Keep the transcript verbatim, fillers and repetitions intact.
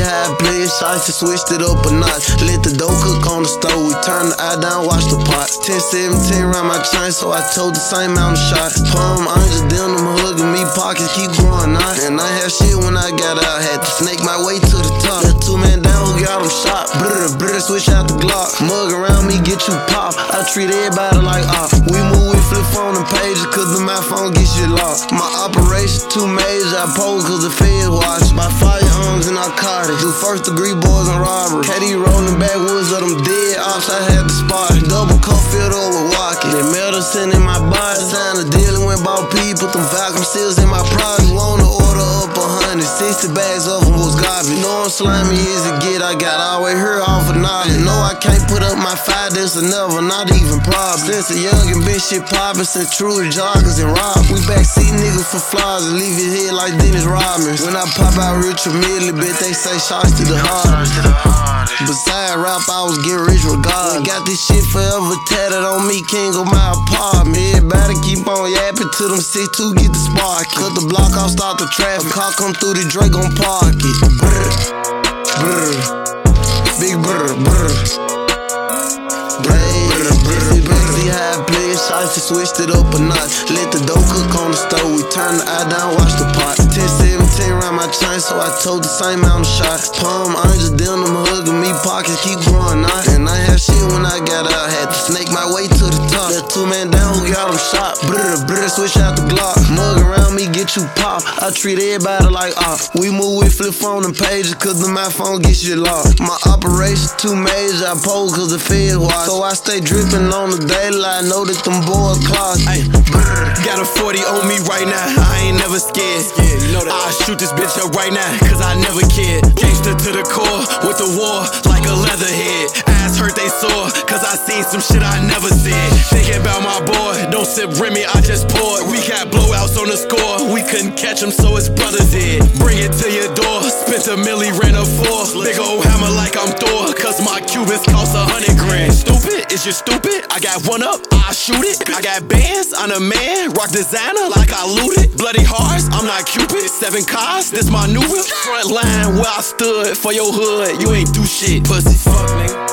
how I play it, shots, just switched it up a notch. Let the dough cook on the stove, we turn the eye down, watch the pot. ten seventeen round my chain, so I told the same amount of shots. Palm, I'm just down them hugging me, pockets keep growing out. And I had shit when I got out, had to snake my way to the top. That two man down who got him shot. Brr, brr, switch out the Glock. Mug around me, get you pop. I treat everybody like op. We move with flip phone and pages, cause the my phone get shit locked. My operation too major, I pose cause the feds watch. By firearms and narcotics, do first degree boys and robbery. K D rolling backwoods of them dead ops, I had the spot. Double cup filled up with walkie. That medicine in my body, signed a deal and went bought P. Put them vacuum seals in my product. Want to order up a hundred, sixty bags of them was garbage. Know I'm slimy as it get, I got all way here off of knowledge. No, I can't put up my five, this or never, not even problem. Since a young and bitch shit poppin', sent true to joggers and rob. We backseat niggas for flies and leave his head like Dennis Rodman. When I pop out Richard Mille, bitch, they say shots to the heart. Besides rap, I was getting rich regardless. Got this shit forever tatted on me, king of my apartment. Everybody keep on yapping till them six two get the spark. Cut the block off, start the traffic. Car come through, the Drake gon' park it. Brr, brr, big brr, brr. See how I play it, shots, just switched it up a notch. Let the dough cook on the stove, we turn the eye down, watch the pot. ten seventeen round my chain, so I told the same amount of shots. Palm, I'm just down them hugging me, pockets keep growing out. And I had shit when I got out, had to snake my way to the top. That two man down who got him shot. Brr, brr, switch out the Glock. Mug around me, get you pop. I treat everybody like op. We move with flip phone and pages, cause the my phone get shit locked. My operation too major, I pose cause the feds watch. So I stay dripping on the daily, I know that them boys closet. Ay, brr, got a forty on me right now, I ain't never scared. Yeah, you know that. I'll shoot this bitch up right now, cause I never cared. Gangsta to the core, with the war, like a leatherhead. Ass hurt they sore, cause I seen some shit I never said. Thinking about my boy, don't sip Remy, I just poured. We got blowouts on the score, we couldn't catch him, so his brother did. Bring it to your door, spent a milli, ran a four. Big ol' hammer like I'm Thor, cause my Cubans cost a hundred grand. Stupid, is you stupid? I got one up, I shoot it. I got bands, I'm a man, rock designer like I looted. Bloody hearts, I'm not Cupid. Seven cars, this my new whip. Front line where I stood for your hood, you ain't do shit, pussy. Fuck, nigga.